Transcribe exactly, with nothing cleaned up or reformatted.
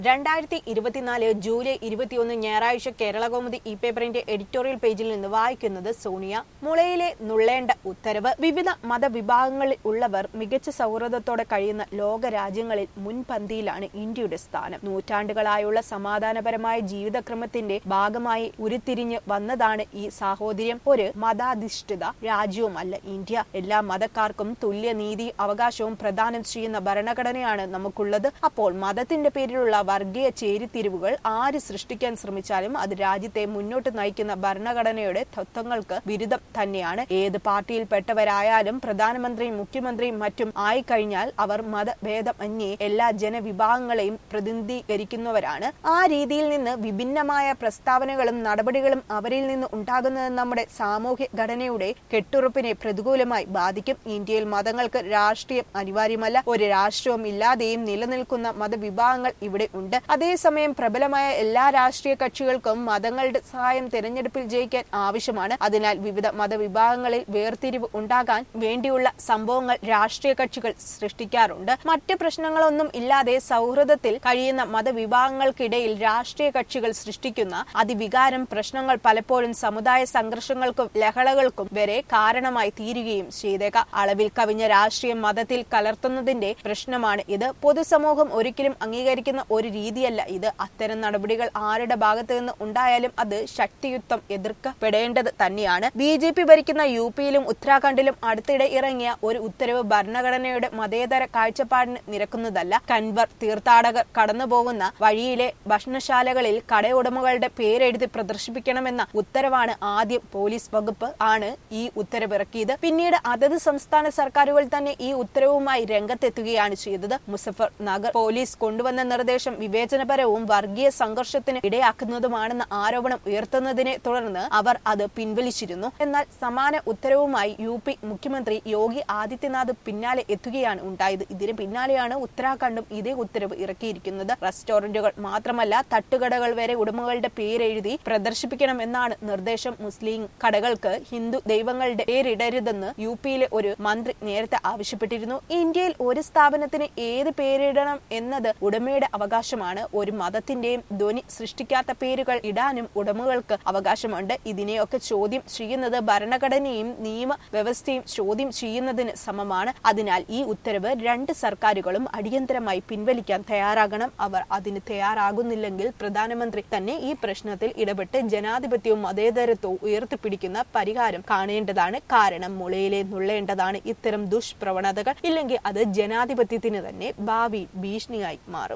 രണ്ടായിരത്തി ഇരുപത്തിനാല് ജൂലൈ ഇരുപത്തിയൊന്ന് ഞായറാഴ്ച കേരളകൗമുദി ഇ പേപ്പറിന്റെ എഡിറ്റോറിയൽ പേജിൽ നിന്ന് വായിക്കുന്നത് സോണിയ. മുളയിലെ നുള്ളേണ്ട ഉത്തരവ്. വിവിധ മതവിഭാഗങ്ങളിൽ ഉള്ളവർ മികച്ച സൗഹൃദത്തോടെ കഴിയുന്ന ലോകരാജ്യങ്ങളിൽ മുൻപന്തിയിലാണ് ഇന്ത്യയുടെ സ്ഥാനം. നൂറ്റാണ്ടുകളായുള്ള സമാധാനപരമായ ജീവിതക്രമത്തിന്റെ ഭാഗമായി ഉരുത്തിരിഞ്ഞ് വന്നതാണ് ഈ സാഹോദര്യം. ഒരു മതാധിഷ്ഠിത രാജ്യവുമല്ല ഇന്ത്യ. എല്ലാ മതക്കാർക്കും തുല്യ നീതി അവകാശവും പ്രദാനം ചെയ്യുന്ന ഭരണഘടനയാണ് നമുക്കുള്ളത്. അപ്പോൾ മതത്തിന്റെ പേരിലുള്ള വർഗീയ ചേരിതിരിവുകൾ ആര് സൃഷ്ടിക്കാൻ ശ്രമിച്ചാലും അത് രാജ്യത്തെ മുന്നോട്ട് നയിക്കുന്ന ഭരണഘടനയുടെ തത്വങ്ങൾക്ക് വിരുദ്ധം തന്നെയാണ്. ഏത് പാർട്ടിയിൽപ്പെട്ടവരായാലും പ്രധാനമന്ത്രിയും മുഖ്യമന്ത്രിയും മറ്റും ആയിക്കഴിഞ്ഞാൽ അവർ മതഭേദമന്യേ എല്ലാ ജനവിഭാഗങ്ങളെയും പ്രതിനിധീകരിക്കുന്നവരാണ്. ആ രീതിയിൽ നിന്ന് വിഭിന്നമായ പ്രസ്താവനകളും നടപടികളും അവരിൽ നിന്ന് ഉണ്ടാകുന്നത് നമ്മുടെ സാമൂഹ്യ ഘടനയുടെ കെട്ടുറപ്പിനെ പ്രതികൂലമായി ബാധിക്കും. ഇന്ത്യയിൽ മതങ്ങൾക്ക് രാഷ്ട്രീയം അനിവാര്യമല്ല. ഒരു രാഷ്ട്രവും ഇല്ലാതെയും നിലനിൽക്കുന്ന മതവിഭാഗങ്ങൾ ഇവിടെ ഉണ്ട്. അതേസമയം പ്രബലമായ എല്ലാ രാഷ്ട്രീയ കക്ഷികൾക്കും മതങ്ങളുടെ സഹായം തെരഞ്ഞെടുപ്പിൽ ജയിക്കാൻ ആവശ്യമാണ്. അതിനാൽ വിവിധ മതവിഭാഗങ്ങളിൽ വേർതിരിവ് ഉണ്ടാകാൻ വേണ്ടിയുള്ള സംഭവങ്ങൾ രാഷ്ട്രീയ കക്ഷികൾ സൃഷ്ടിക്കാറുണ്ട്. മറ്റ് പ്രശ്നങ്ങളൊന്നും ഇല്ലാതെ സൗഹൃദത്തിൽ കഴിയുന്ന മതവിഭാഗങ്ങൾക്കിടയിൽ രാഷ്ട്രീയ കക്ഷികൾ സൃഷ്ടിക്കുന്ന അതിവികാരം പ്രശ്നങ്ങൾ പലപ്പോഴും സമുദായ സംഘർഷങ്ങൾക്കും ലഹളകൾക്കും വരെ കാരണമായി തീരുകയും ചെയ്തേക്കാം. അളവിൽ കവിഞ്ഞ രാഷ്ട്രീയം മതത്തിൽ കലർത്തുന്നതിന്റെ പ്രശ്നമാണ് ഇത്. പൊതുസമൂഹം ഒരിക്കലും അംഗീകരിക്കുന്ന ഒരു രീതിയല്ല ഇത്. അത്തരം നടപടികൾ ആരുടെ ഭാഗത്ത് നിന്ന് ഉണ്ടായാലും അത് ശക്തിയുക്തം എതിർക്കപ്പെടേണ്ടത് തന്നെയാണ്. ബി ജെ പി ഭരിക്കുന്ന യു പിയിലും ഉത്തരാഖണ്ഡിലും അടുത്തിടെ ഇറങ്ങിയ ഒരു ഉത്തരവ് ഭരണഘടനയുടെ മതേതര കാഴ്ചപ്പാടിന് നിരക്കുന്നതല്ല. കൻവർ തീർത്ഥാടകർ കടന്നുപോകുന്ന വഴിയിലെ ഭക്ഷണശാലകളിൽ കടയുടമകളുടെ പേരെഴുതി പ്രദർശിപ്പിക്കണമെന്ന ഉത്തരവാണ്. ആദ്യം പോലീസ് വകുപ്പ് ആണ് ഈ ഉത്തരവിറക്കിയത്. പിന്നീട് അതത് സംസ്ഥാന സർക്കാരുകൾ തന്നെ ഈ ഉത്തരവുമായി രംഗത്തെത്തുകയാണ് ചെയ്തത്. മുസഫർ നഗർ പോലീസ് കൊണ്ടുവന്ന നിർദ്ദേശം വിവേചനപരവും വർഗീയ സംഘർഷത്തിന് ഇടയാക്കുന്നതുമാണെന്ന ആരോപണം ഉയർത്തുന്നതിനെ തുടർന്ന് അവർ അത് പിൻവലിച്ചിരുന്നു. എന്നാൽ സമാന ഉത്തരവുമായി യു പി മുഖ്യമന്ത്രി യോഗി ആദിത്യനാഥ് പിന്നാലെ എത്തുകയാണ് ഉണ്ടായത്. ഇതിന് പിന്നാലെയാണ് ഉത്തരാഖണ്ഡും ഇതേ ഉത്തരവ് ഇറക്കിയിരിക്കുന്നത്. റെസ്റ്റോറന്റുകൾ മാത്രമല്ല തട്ടുകടകൾ വരെ ഉടമകളുടെ പേരെഴുതി പ്രദർശിപ്പിക്കണമെന്നാണ് നിർദ്ദേശം. മുസ്ലിം കടകൾക്ക് ഹിന്ദു ദൈവങ്ങളുടെ പേരിടരുതെന്ന് യു പിയിലെ ഒരു മന്ത്രി നേരത്തെ ആവശ്യപ്പെട്ടിരുന്നു. ഇന്ത്യയിൽ ഒരു സ്ഥാപനത്തിന് ഏത് പേരിടണം എന്നത് ഉടമയുടെ അവകാശമാണ്. ഒരു മതത്തിന്റെയും ധ്വനി സൃഷ്ടിക്കാത്ത പേരുകൾ ഇടാനും ഉടമകൾക്ക് അവകാശമുണ്ട്. ഇതിനെയൊക്കെ ചോദ്യം ചെയ്യുന്നത് ഭരണഘടനയും നിയമ വ്യവസ്ഥയും ചോദ്യം ചെയ്യുന്നതിന് സമമാണ്. അതിനാൽ ഈ ഉത്തരവ് രണ്ട് സർക്കാരുകളും അടിയന്തരമായി പിൻവലിക്കാൻ തയ്യാറാകണം. അവർ അതിന് തയ്യാറാകുന്നില്ലെങ്കിൽ പ്രധാനമന്ത്രി തന്നെ ഈ പ്രശ്നത്തിൽ ഇടപെട്ട് ജനാധിപത്യവും മതേതരത്വവും ഉയർത്തിപ്പിടിക്കുന്ന പരിഹാരം കാണേണ്ടതാണ്. കാരണം മുളയിലെ നുള്ളേണ്ടതാണ് ഇത്തരം ദുഷ്പ്രവണതകൾ. ഇല്ലെങ്കിൽ അത് ജനാധിപത്യത്തിന് തന്നെ ഭാവി ഭീഷണിയായി മാറും.